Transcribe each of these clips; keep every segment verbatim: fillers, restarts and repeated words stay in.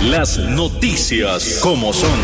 Las noticias como son.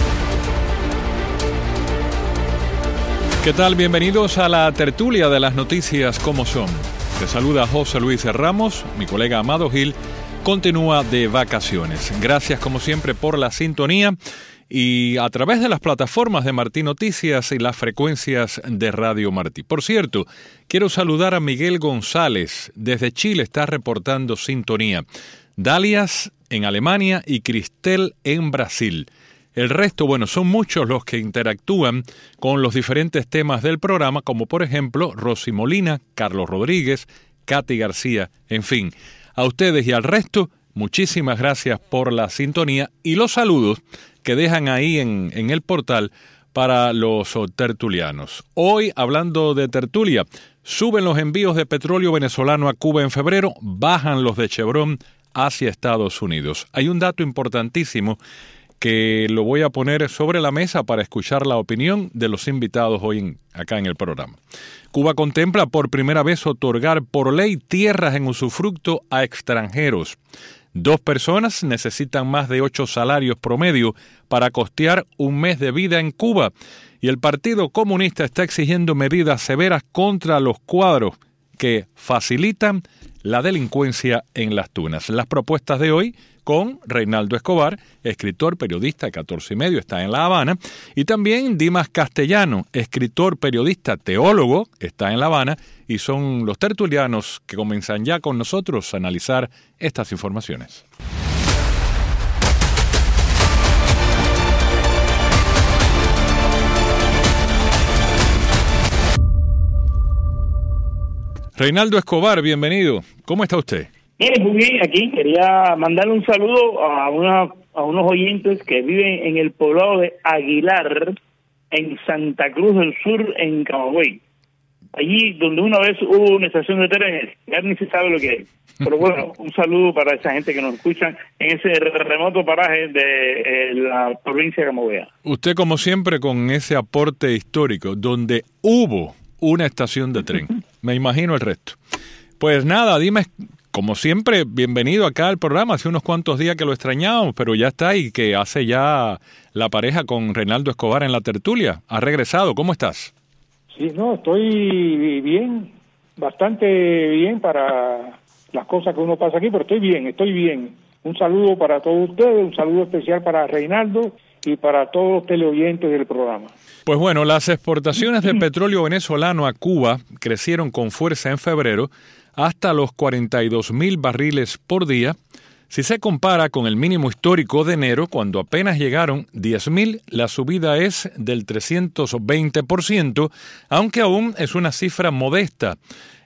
¿Qué tal? Bienvenidos a la tertulia de las noticias como son. Te saluda José Luis Ramos, mi colega Amado Gil continúa de vacaciones. Gracias como siempre por la sintonía y a través de las plataformas de Martí Noticias y las frecuencias de Radio Martí. Por cierto, quiero saludar a Miguel González, desde Chile está reportando sintonía. Dalias en Alemania y Cristel en Brasil. El resto, bueno, son muchos los que interactúan con los diferentes temas del programa, como por ejemplo Rosy Molina, Carlos Rodríguez, Katy García, en fin. A ustedes y al resto, muchísimas gracias por la sintonía y los saludos que dejan ahí en, en el portal para los tertulianos. Hoy, hablando de tertulia, suben los envíos de petróleo venezolano a Cuba en febrero, bajan los de Chevron hacia Estados Unidos. Hay un dato importantísimo que lo voy a poner sobre la mesa para escuchar la opinión de los invitados hoy en, acá en el programa. Cuba contempla por primera vez otorgar por ley tierras en usufructo a extranjeros. Dos personas necesitan más de ocho salarios promedio para costear un mes de vida en Cuba y el Partido Comunista está exigiendo medidas severas contra los cuadros que facilitan la delincuencia en las tunas. Las propuestas de hoy con Reinaldo Escobar, escritor, periodista de catorce y medio, está en La Habana, y también Dimas Castellano, escritor, periodista, teólogo, está en La Habana, y son los tertulianos que comienzan ya con nosotros a analizar estas informaciones. Reinaldo Escobar, bienvenido. ¿Cómo está usted? Bien, muy bien, aquí quería mandarle un saludo a una a unos oyentes que viven en el poblado de Aguilar, en Santa Cruz del Sur, en Camagüey. Allí donde una vez hubo una estación de trenes, ya ni se sabe lo que es. Pero bueno, un saludo para esa gente que nos escucha en ese remoto paraje de eh, la provincia de Camagüey. Usted, como siempre, con ese aporte histórico, donde hubo una estación de tren. Me imagino el resto. Pues nada, dime, como siempre, bienvenido acá al programa. Hace unos cuantos días que lo extrañábamos, pero ya está y que hace ya la pareja con Reinaldo Escobar en la tertulia. ¿Has regresado? ¿Cómo estás? Sí, no, estoy bien, bastante bien para las cosas que uno pasa aquí, pero estoy bien, estoy bien. Un saludo para todos ustedes, un saludo especial para Reinaldo y para todos los teleoyentes del programa. Pues bueno, las exportaciones de petróleo venezolano a Cuba crecieron con fuerza en febrero hasta los cuarenta y dos mil barriles por día. Si se compara con el mínimo histórico de enero, cuando apenas llegaron diez mil, la subida es del trescientos veinte por ciento, aunque aún es una cifra modesta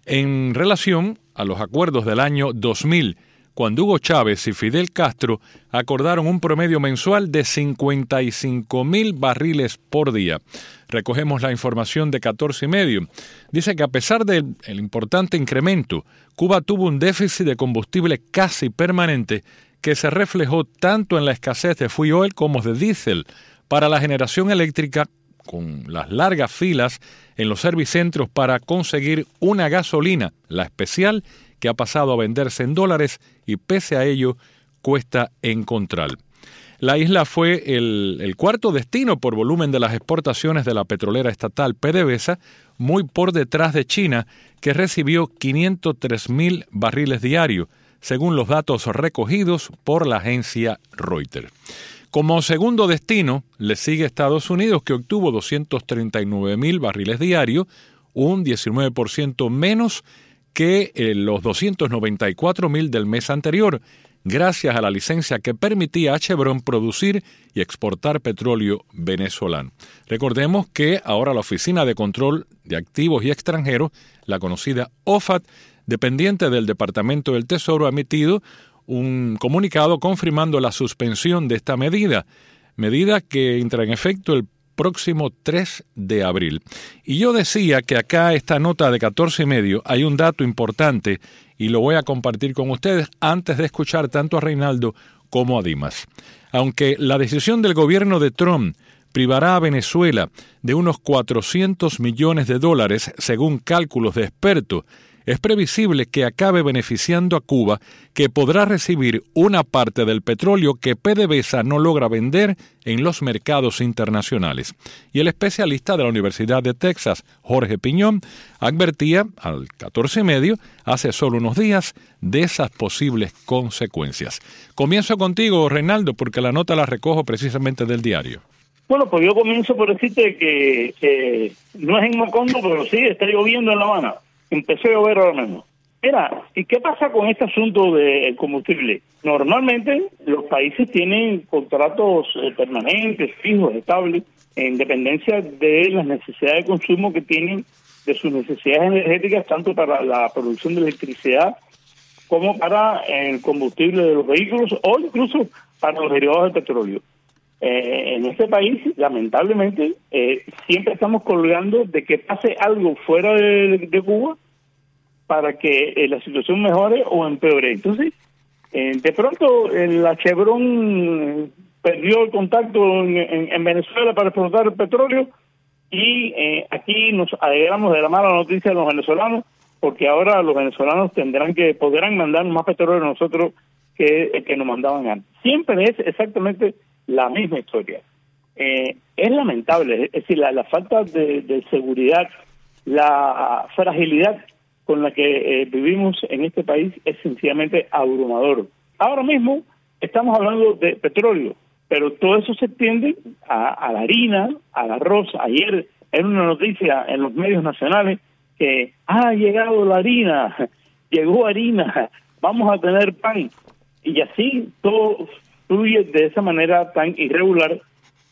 en relación a los acuerdos del año dos mil, cuando Hugo Chávez y Fidel Castro acordaron un promedio mensual de cincuenta y cinco mil barriles por día. Recogemos la información de catorce y medio. Dice que a pesar del el importante incremento, Cuba tuvo un déficit de combustible casi permanente que se reflejó tanto en la escasez de fuel oil como de diésel para la generación eléctrica, con las largas filas en los servicentros para conseguir una gasolina, la especial, que ha pasado a venderse en dólares y pese a ello cuesta encontrar. La isla fue el, el cuarto destino por volumen de las exportaciones de la petrolera estatal PDVSA, muy por detrás de China, que recibió quinientos tres mil barriles diarios, según los datos recogidos por la agencia Reuters. Como segundo destino, le sigue Estados Unidos, que obtuvo doscientos treinta y nueve mil barriles diarios, un diecinueve por ciento menos que eh, los doscientos noventa y cuatro mil del mes anterior, gracias a la licencia que permitía a Chevron producir y exportar petróleo venezolano. Recordemos que ahora la Oficina de Control de Activos y Extranjeros, la conocida O F A T, dependiente del Departamento del Tesoro, ha emitido un comunicado confirmando la suspensión de esta medida, medida que entra en efecto el próximo tres de abril. Y yo decía que acá esta nota de catorce y medio hay un dato importante y lo voy a compartir con ustedes antes de escuchar tanto a Reinaldo como a Dimas. Aunque la decisión del gobierno de Trump privará a Venezuela de unos cuatrocientos millones de dólares, según cálculos de expertos, es previsible que acabe beneficiando a Cuba, que podrá recibir una parte del petróleo que PDVSA no logra vender en los mercados internacionales. Y el especialista de la Universidad de Texas, Jorge Piñón, advertía al catorce y medio, hace solo unos días, de esas posibles consecuencias. Comienzo contigo, Reinaldo, porque la nota la recojo precisamente del diario. Bueno, pues yo comienzo por decirte que eh, no es en Macondo, pero sí está lloviendo en La Habana. Empezó a llover ahora mismo. Mira, ¿y qué pasa con este asunto del combustible? Normalmente los países tienen contratos eh, permanentes, fijos, estables, en dependencia de las necesidades de consumo que tienen, de sus necesidades energéticas, tanto para la producción de electricidad como para el combustible de los vehículos o incluso para los derivados del petróleo. Eh, en este país, lamentablemente, eh, siempre estamos colgando de que pase algo fuera de, de Cuba para que eh, la situación mejore o empeore. Entonces, eh, de pronto, eh, la Chevron perdió el contacto en, en, en Venezuela para explotar el petróleo y eh, aquí nos alegramos de la mala noticia de los venezolanos, porque ahora los venezolanos tendrán que podrán mandar más petróleo a nosotros que el que nos mandaban antes. Siempre es exactamente la misma historia. Eh, es lamentable, es decir, la, la falta de, de seguridad, la fragilidad con la que eh, vivimos en este país es sencillamente abrumador. Ahora mismo estamos hablando de petróleo, pero todo eso se extiende a, a la harina, al arroz. Ayer en una noticia en los medios nacionales que ha llegado la harina, llegó harina, vamos a tener pan, y así todo fluye de esa manera tan irregular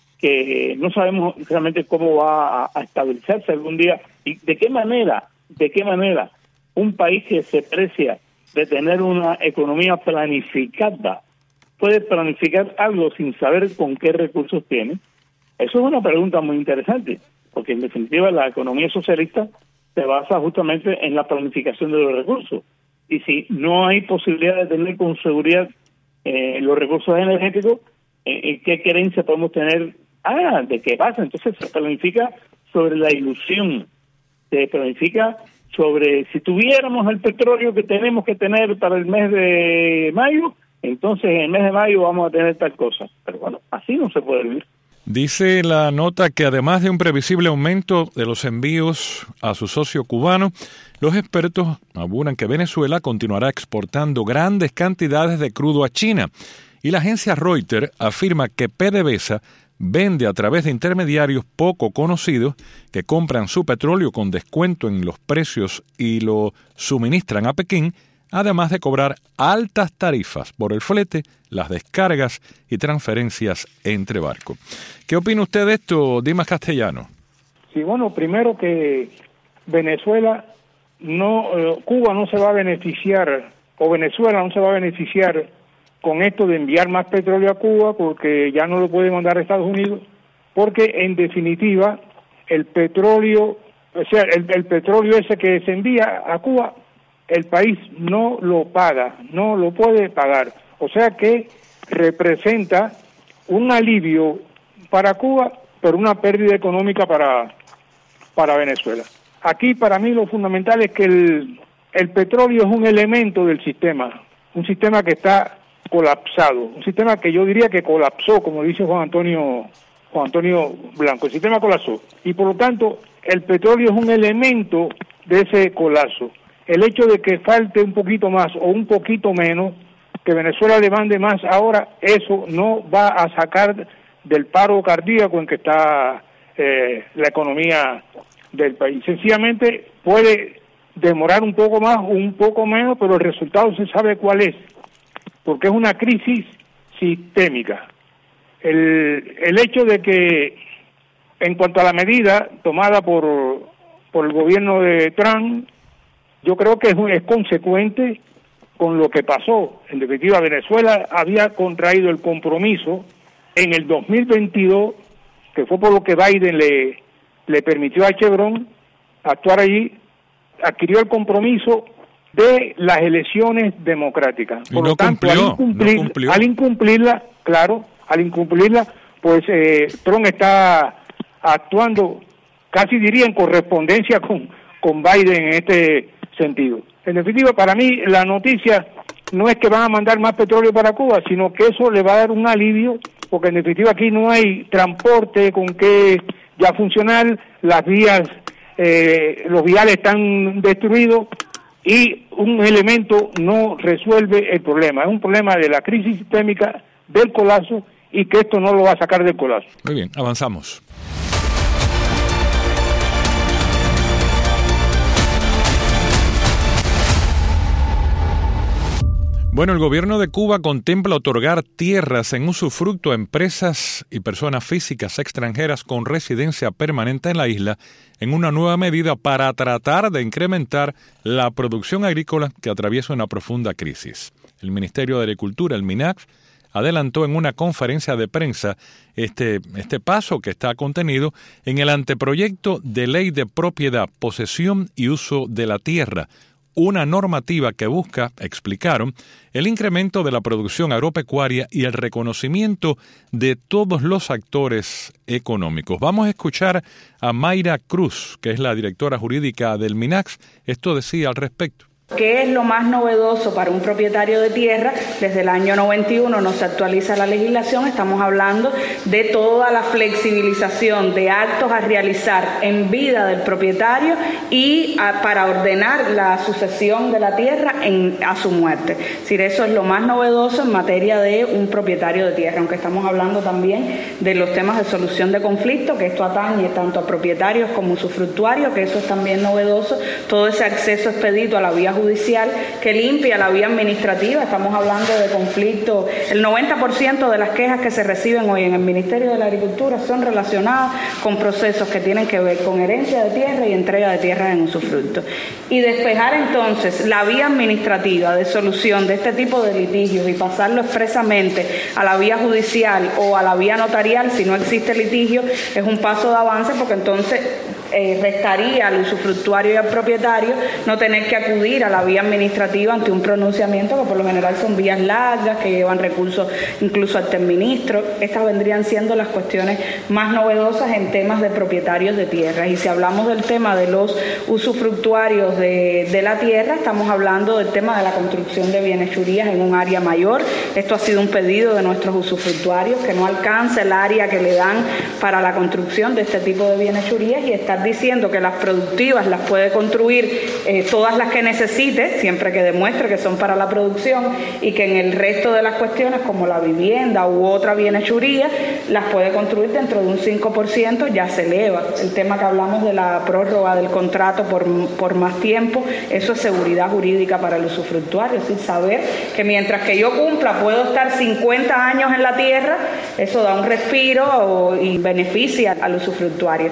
que no sabemos realmente cómo va a, a estabilizarse algún día y de qué manera, de qué manera un país que se precia de tener una economía planificada puede planificar algo sin saber con qué recursos tiene. Eso es una pregunta muy interesante, porque en definitiva la economía socialista se basa justamente en la planificación de los recursos. Y si no hay posibilidad de tener con seguridad eh, los recursos energéticos, eh, ¿qué creencia podemos tener? Ah, ¿de qué pasa? Entonces se planifica sobre la ilusión, se planifica sobre si tuviéramos el petróleo que tenemos que tener para el mes de mayo, entonces en el mes de mayo vamos a tener tal cosa. Pero bueno, así no se puede vivir. Dice la nota que además de un previsible aumento de los envíos a su socio cubano, los expertos aseguran que Venezuela continuará exportando grandes cantidades de crudo a China. Y la agencia Reuters afirma que PDVSA vende a través de intermediarios poco conocidos que compran su petróleo con descuento en los precios y lo suministran a Pekín, además de cobrar altas tarifas por el flete, las descargas y transferencias entre barcos. ¿Qué opina usted de esto, Dimas Castellano? Sí, bueno, primero que Venezuela, no, eh, Cuba no se va a beneficiar, o Venezuela no se va a beneficiar con esto de enviar más petróleo a Cuba, porque ya no lo puede mandar a Estados Unidos, porque en definitiva el petróleo, o sea, el, el petróleo ese que se envía a Cuba, el país no lo paga, no lo puede pagar. O sea que representa un alivio para Cuba, pero una pérdida económica para, para Venezuela. Aquí para mí lo fundamental es que el, el petróleo es un elemento del sistema, un sistema que está colapsado, un sistema que yo diría que colapsó, como dice Juan Antonio, Juan Antonio Blanco, el sistema colapsó. Y por lo tanto, el petróleo es un elemento de ese colapso. El hecho de que falte un poquito más o un poquito menos, que Venezuela demande más ahora, eso no va a sacar del paro cardíaco en que está eh, la economía del país. Sencillamente puede demorar un poco más o un poco menos, pero el resultado se sabe cuál es, porque es una crisis sistémica. El, el hecho de que, en cuanto a la medida tomada por, por el gobierno de Trump, yo creo que es, es consecuente con lo que pasó. En definitiva, Venezuela había contraído el compromiso en el dos mil veintidós, que fue por lo que Biden le, le permitió a Chevron actuar allí, adquirió el compromiso de las elecciones democráticas. Por no lo tanto, cumplió, al, incumplir, no cumplió. al incumplirla, claro, al incumplirla, pues eh, Trump está actuando, casi diría en correspondencia con, con Biden en este sentido. En definitiva, para mí la noticia no es que van a mandar más petróleo para Cuba, sino que eso le va a dar un alivio, porque en definitiva aquí no hay transporte con que ya funcionar, las vías, eh, los viales están destruidos y un elemento no resuelve el problema. Es un problema de la crisis sistémica, del colapso, y que esto no lo va a sacar del colapso. Muy bien, avanzamos. Bueno, el gobierno de Cuba contempla otorgar tierras en usufructo a empresas y personas físicas extranjeras con residencia permanente en la isla en una nueva medida para tratar de incrementar la producción agrícola que atraviesa una profunda crisis. El Ministerio de Agricultura, el MINAG, adelantó en una conferencia de prensa este, este paso que está contenido en el anteproyecto de ley de propiedad, posesión y uso de la tierra, una normativa que busca, explicaron, el incremento de la producción agropecuaria y el reconocimiento de todos los actores económicos. Vamos a escuchar a Mayra Cruz, que es la directora jurídica del MINAG. Esto decía al respecto. ¿Qué es lo más novedoso para un propietario de tierra? Desde el año noventa y uno no se actualiza la legislación, estamos hablando de toda la flexibilización de actos a realizar en vida del propietario y a, para ordenar la sucesión de la tierra en, a su muerte. Es decir, eso es lo más novedoso en materia de un propietario de tierra, aunque estamos hablando también de los temas de solución de conflicto, que esto atañe tanto a propietarios como usufructuarios, que eso es también novedoso, todo ese acceso expedito a la vía judicial que limpia la vía administrativa. Estamos hablando de conflictos, el noventa por ciento de las quejas que se reciben hoy en el Ministerio de la Agricultura son relacionadas con procesos que tienen que ver con herencia de tierra y entrega de tierra en usufructo. Y despejar entonces la vía administrativa de solución de este tipo de litigios y pasarlo expresamente a la vía judicial o a la vía notarial si no existe litigio, es un paso de avance, porque entonces eh, restaría al usufructuario y al propietario no tener que acudir a la vía administrativa ante un pronunciamiento, que por lo general son vías largas, que llevan recursos incluso ante el ministro. Estas vendrían siendo las cuestiones más novedosas en temas de propietarios de tierra. Y si hablamos del tema de los usufructuarios de, de la tierra, estamos hablando del tema de la construcción de bienhechurías en un área mayor. Esto ha sido un pedido de nuestros usufructuarios, que no alcance el área que le dan para la construcción de este tipo de bienhechurías, y estar diciendo que las productivas las puede construir eh, todas las que necesite, siempre que demuestre que son para la producción, y que en el resto de las cuestiones, como la vivienda u otra bienhechuría, las puede construir dentro de un cinco por ciento, ya se eleva. El tema que hablamos de la prórroga del contrato por, por más tiempo, eso es seguridad jurídica para el usufructuario, es decir, saber que mientras que yo cumpla puedo estar cincuenta años en la tierra, eso da un respiro o, y beneficia al usufructuario.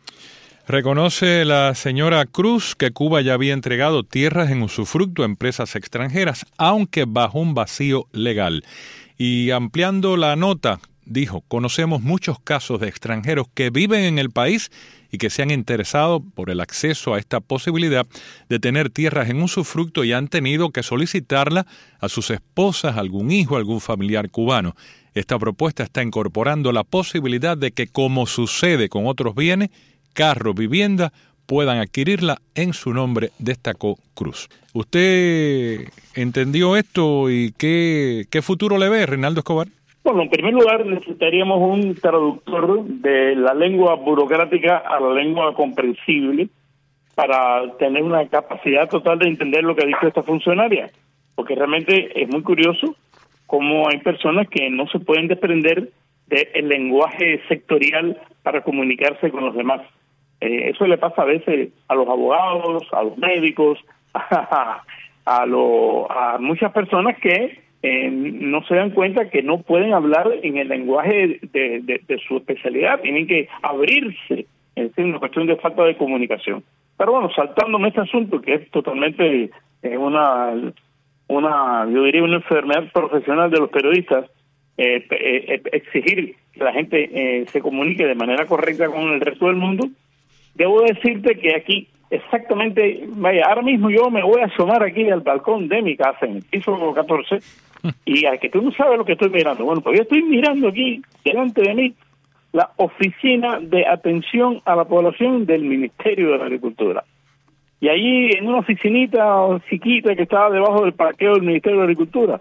Reconoce la señora Cruz que Cuba ya había entregado tierras en usufructo a empresas extranjeras, aunque bajo un vacío legal. Y ampliando la nota, dijo, conocemos muchos casos de extranjeros que viven en el país y que se han interesado por el acceso a esta posibilidad de tener tierras en usufructo y han tenido que solicitarla a sus esposas, algún hijo, algún familiar cubano. Esta propuesta está incorporando la posibilidad de que, como sucede con otros bienes, carro, vivienda, puedan adquirirla en su nombre, destacó Cruz. ¿Usted entendió esto y qué, qué futuro le ve, Reinaldo Escobar? Bueno, en primer lugar necesitaríamos un traductor de la lengua burocrática a la lengua comprensible para tener una capacidad total de entender lo que dice esta funcionaria, porque realmente es muy curioso cómo hay personas que no se pueden desprender del lenguaje sectorial para comunicarse con los demás. Eh, eso le pasa a veces a los abogados, a los médicos, a, a, lo, a muchas personas que eh, no se dan cuenta que no pueden hablar en el lenguaje de, de, de su especialidad, tienen que abrirse, es una cuestión de falta de comunicación. Pero bueno, saltándome este asunto, que es totalmente eh, una, una, yo diría una enfermedad profesional de los periodistas, eh, eh, exigir que la gente eh, se comunique de manera correcta con el resto del mundo. Debo decirte que aquí, exactamente, vaya, ahora mismo yo me voy a asomar aquí al balcón de mi casa, en el piso catorce, y a que tú no sabes lo que estoy mirando. Bueno, pues yo estoy mirando aquí, delante de mí, la Oficina de Atención a la Población del Ministerio de la Agricultura. Y ahí en una oficinita chiquita que estaba debajo del parqueo del Ministerio de Agricultura,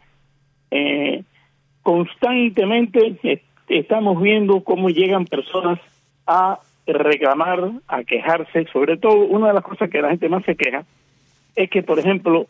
eh, constantemente eh, estamos viendo cómo llegan personas a reclamar, a quejarse. Sobre todo, una de las cosas que la gente más se queja es que, por ejemplo,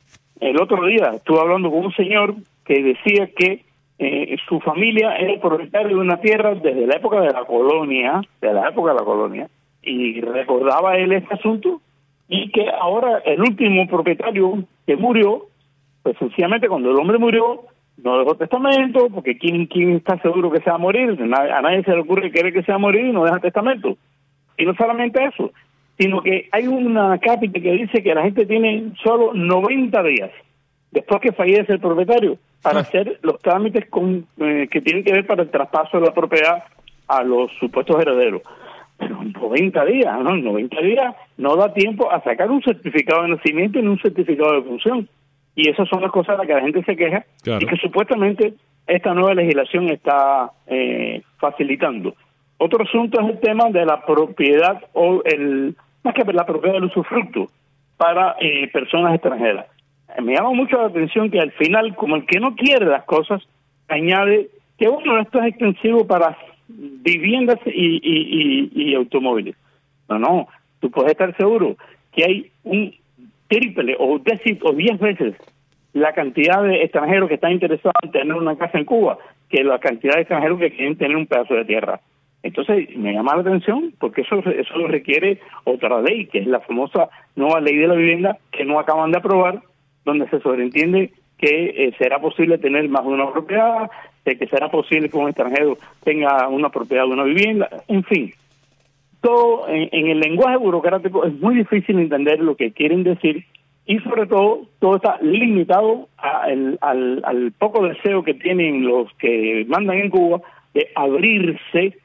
el otro día estuve hablando con un señor que decía que eh, su familia era propietaria de una tierra desde la época de la colonia, de la época de la colonia, y recordaba él este asunto, y que ahora el último propietario que murió, pues sencillamente cuando el hombre murió, no dejó testamento, porque ¿quién, quién está seguro que se va a morir? A nadie se le ocurre querer que se va a morir y no deja testamento. Y no solamente eso, sino que hay una cápita que dice que la gente tiene solo noventa días, después que fallece el propietario, para hacer los trámites con, eh, que tienen que ver para el traspaso de la propiedad a los supuestos herederos. Pero noventa días, ¿no? noventa días no da tiempo a sacar un certificado de nacimiento ni un certificado de función. Y esas son las cosas a las que la gente se queja, claro, y que supuestamente esta nueva legislación está eh, facilitando. Otro asunto es el tema de la propiedad, o el más que la propiedad del usufructo para eh, personas extranjeras. Me llama mucho la atención que al final, como el que no quiere las cosas, añade que bueno, esto es extensivo para viviendas y, y, y, y automóviles. No, no, tú puedes estar seguro que hay un triple o diez o diez veces la cantidad de extranjeros que están interesados en tener una casa en Cuba que la cantidad de extranjeros que quieren tener un pedazo de tierra. Entonces me llama la atención porque eso eso requiere otra ley, que es la famosa nueva ley de la vivienda que no acaban de aprobar, donde se sobreentiende que eh, será posible tener más de una propiedad, de que será posible que un extranjero tenga una propiedad de una vivienda, en fin. Todo en, en el lenguaje burocrático es muy difícil entender lo que quieren decir, y sobre todo todo está limitado a el, al, al poco deseo que tienen los que mandan en Cuba de abrirse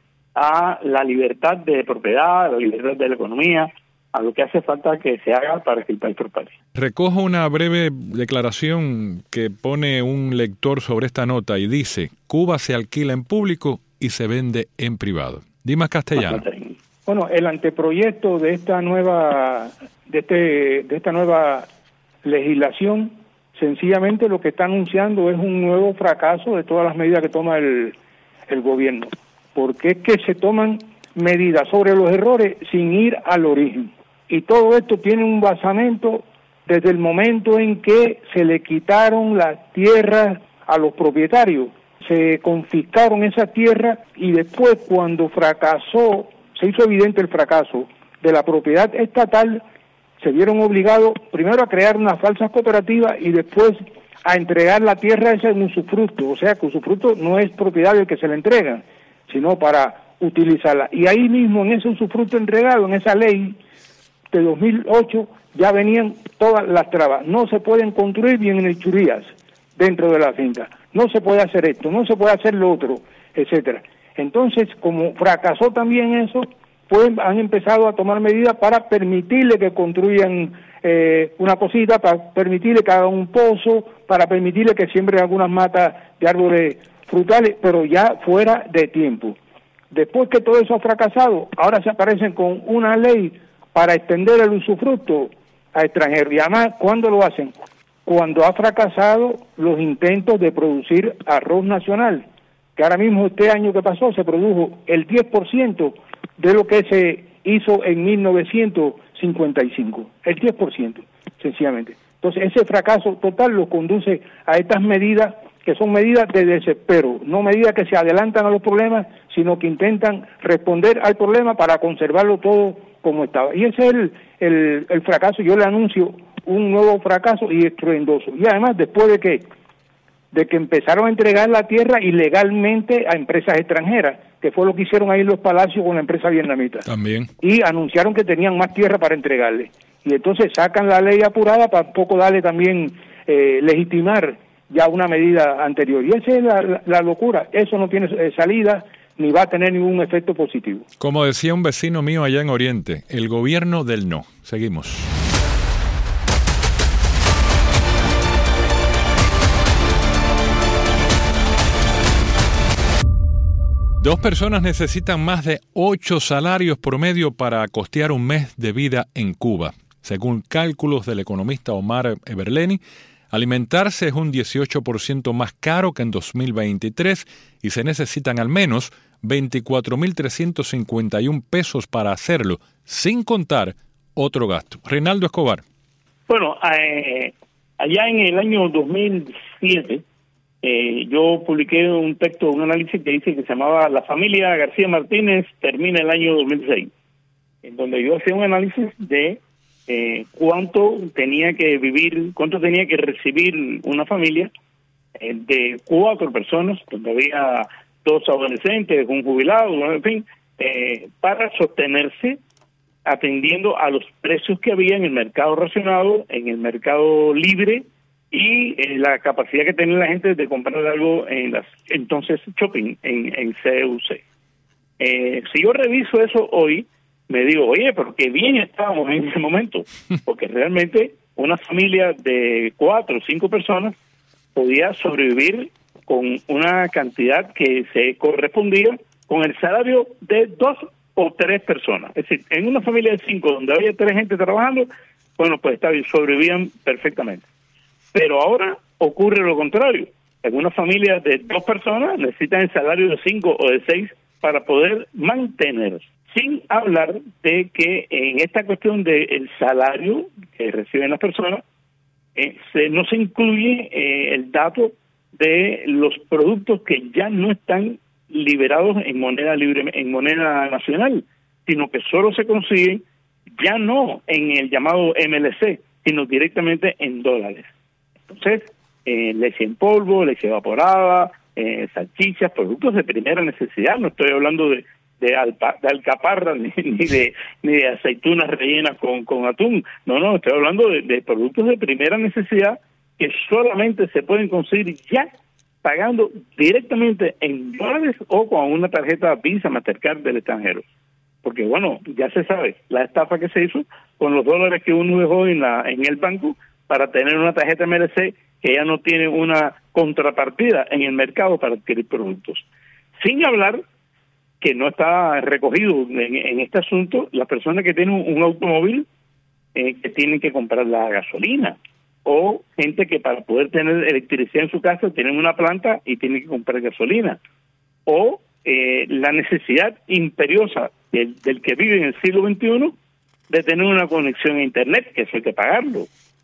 a la libertad de propiedad, a la libertad de la economía, a lo que hace falta que se haga para que el país prospere. Recojo una breve declaración que pone un lector sobre esta nota y dice: Cuba se alquila en público y se vende en privado. Dimas Castellano. Bueno, el anteproyecto de esta nueva de este de esta nueva legislación sencillamente lo que está anunciando es un nuevo fracaso de todas las medidas que toma el el gobierno, porque es que se toman medidas sobre los errores sin ir al origen. Y todo esto tiene un basamento desde el momento en que se le quitaron las tierras a los propietarios, se confiscaron esas tierras, y después cuando fracasó, se hizo evidente el fracaso de la propiedad estatal, se vieron obligados primero a crear unas falsas cooperativas y después a entregar la tierra esa en usufructo. O sea que usufructo no es propiedad del que se le entrega, sino para utilizarla. Y ahí mismo, en ese usufructo entregado, en esa ley de dos mil ocho, ya venían todas las trabas. No se pueden construir bienhechurías dentro de la finca, no se puede hacer esto, no se puede hacer lo otro, etcétera. Entonces, como fracasó también eso, pues han empezado a tomar medidas para permitirle que construyan eh, una cosita, para permitirle que hagan un pozo, para permitirle que siembren algunas matas de árboles frutales, pero ya fuera de tiempo. Después que todo eso ha fracasado, ahora se aparecen con una ley para extender el usufructo a extranjeros. Y además, ¿cuándo lo hacen? Cuando ha fracasado los intentos de producir arroz nacional, que ahora mismo este año que pasó se produjo el diez por ciento de lo que se hizo en mil novecientos cincuenta y cinco, el diez por ciento, sencillamente. Entonces, ese fracaso total lo conduce a estas medidas que son medidas de desespero, no medidas que se adelantan a los problemas, sino que intentan responder al problema para conservarlo todo como estaba. Y ese es el, el, el fracaso. Yo le anuncio un nuevo fracaso y estruendoso. Y además, después de que de que empezaron a entregar la tierra ilegalmente a empresas extranjeras, que fue lo que hicieron ahí en los palacios con la empresa vietnamita. También. Y anunciaron que tenían más tierra para entregarle. Y entonces sacan la ley apurada para poco darle también, eh, legitimar ya una medida anterior. Y esa es la, la, la locura. Eso no tiene eh, salida ni va a tener ningún efecto positivo. Como decía un vecino mío allá en Oriente, el gobierno del no. Seguimos. Dos personas necesitan más de ocho salarios promedio para costear un mes de vida en Cuba. Según cálculos del economista Omar Eberleni, alimentarse es un dieciocho por ciento más caro que en dos mil veintitrés y se necesitan al menos veinticuatro mil trescientos cincuenta y uno pesos para hacerlo, sin contar otro gasto. Reinaldo Escobar. Bueno, eh, allá en el año dos mil siete, eh, yo publiqué un texto, un análisis que dice que se llamaba La familia García Martínez termina el año dos mil seis, en donde yo hacía un análisis de eh, cuánto tenía que vivir, cuánto tenía que recibir una familia eh, de cuatro personas, donde había dos adolescentes, un jubilado, en fin, eh, para sostenerse atendiendo a los precios que había en el mercado racionado, en el mercado libre y eh, la capacidad que tenía la gente de comprar algo en las entonces shopping, en, en C U C. Eh, si yo reviso eso hoy, me digo, oye, pero qué bien estábamos en ese momento, porque realmente una familia de cuatro o cinco personas podía sobrevivir con una cantidad que se correspondía con el salario de dos o tres personas. Es decir, en una familia de cinco, donde había tres gente trabajando, bueno, pues está bien, sobrevivían perfectamente. Pero ahora ocurre lo contrario. En una familia de dos personas necesitan el salario de cinco o de seis para poder mantener. Sin hablar de que en esta cuestión del salario que reciben las personas, eh, se, no se incluye eh, el dato de los productos que ya no están liberados en moneda libre, en moneda nacional, sino que solo se consiguen ya no en el llamado M L C, sino directamente en dólares. Entonces, eh, leche en polvo, leche evaporada, eh, salchichas, productos de primera necesidad. No estoy hablando de de, alpa, de alcaparra ni, ni de ni de aceitunas rellenas con, con atún. No, no, estoy hablando de, de productos de primera necesidad que solamente se pueden conseguir ya pagando directamente en dólares o con una tarjeta Visa, Mastercard del extranjero. Porque, bueno, ya se sabe la estafa que se hizo con los dólares que uno dejó en, la, en el banco para tener una tarjeta M L C que ya no tiene una contrapartida en el mercado para adquirir productos. Sin hablar que no está recogido en, en este asunto las personas que tienen un, un automóvil eh, que tienen que comprar la gasolina, o gente que para poder tener electricidad en su casa tienen una planta y tienen que comprar gasolina, o eh, la necesidad imperiosa del, del que vive en el siglo veintiuno de tener una conexión a internet, que eso hay que pagarlo.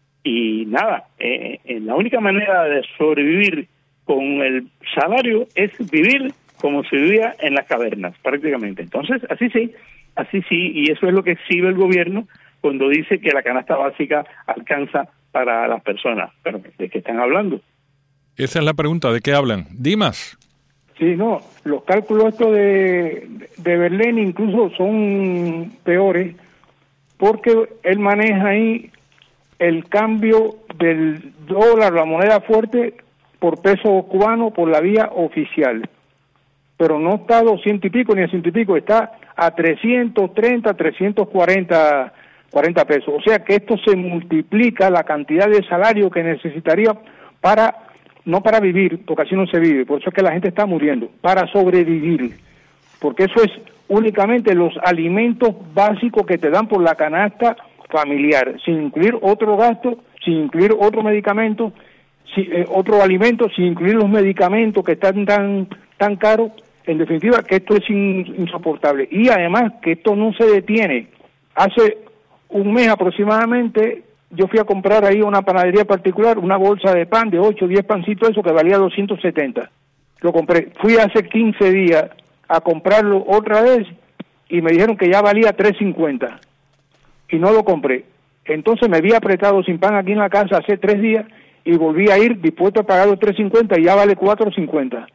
Y nada, eh, eh, la única manera de sobrevivir con el salario es vivir como se vivía en las cavernas, prácticamente. Entonces, así sí, así sí, y eso es lo que exhibe el gobierno cuando dice que la canasta básica alcanza para las personas. Pero, ¿de qué están hablando? Esa es la pregunta, ¿de qué hablan? Dimas. Sí, no, los cálculos estos de, de Berlín incluso son peores, porque él maneja ahí el cambio del dólar, la moneda fuerte, por peso cubano por la vía oficial. Pero no está a doscientos y pico ni a ciento y pico, está a trescientos treinta, trescientos cuarenta pesos. O sea que esto se multiplica la cantidad de salario que necesitaría para, no para vivir, porque así no se vive, por eso es que la gente está muriendo, para sobrevivir. Porque eso es únicamente los alimentos básicos que te dan por la canasta familiar, sin incluir otro gasto, sin incluir otro medicamento, sin, eh, otro alimento, sin incluir los medicamentos que están tan tan caros. En definitiva, que esto es in, insoportable. Y además que esto no se detiene. Hace un mes aproximadamente yo fui a comprar ahí a una panadería particular una bolsa de pan de ocho o diez pancitos, eso que valía doscientos setenta. Lo compré. Fui hace quince días a comprarlo otra vez y me dijeron que ya valía tres cincuenta. Y no lo compré. Entonces me vi apretado sin pan aquí en la casa hace tres días y volví a ir dispuesto a pagar los tres cincuenta y ya vale cuatro cincuenta.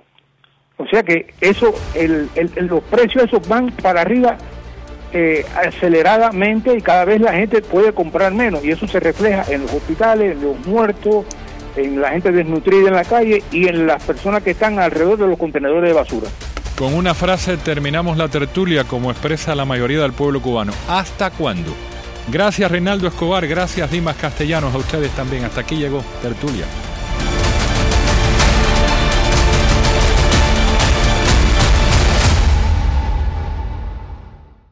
O sea que eso, el, el, el, los precios esos van para arriba eh, aceleradamente y cada vez la gente puede comprar menos y eso se refleja en los hospitales, en los muertos, en la gente desnutrida en la calle y en las personas que están alrededor de los contenedores de basura. Con una frase terminamos la tertulia como expresa la mayoría del pueblo cubano. ¿Hasta cuándo? Gracias Reinaldo Escobar, gracias Dimas Castellanos, a ustedes también. Hasta aquí llegó Tertulia.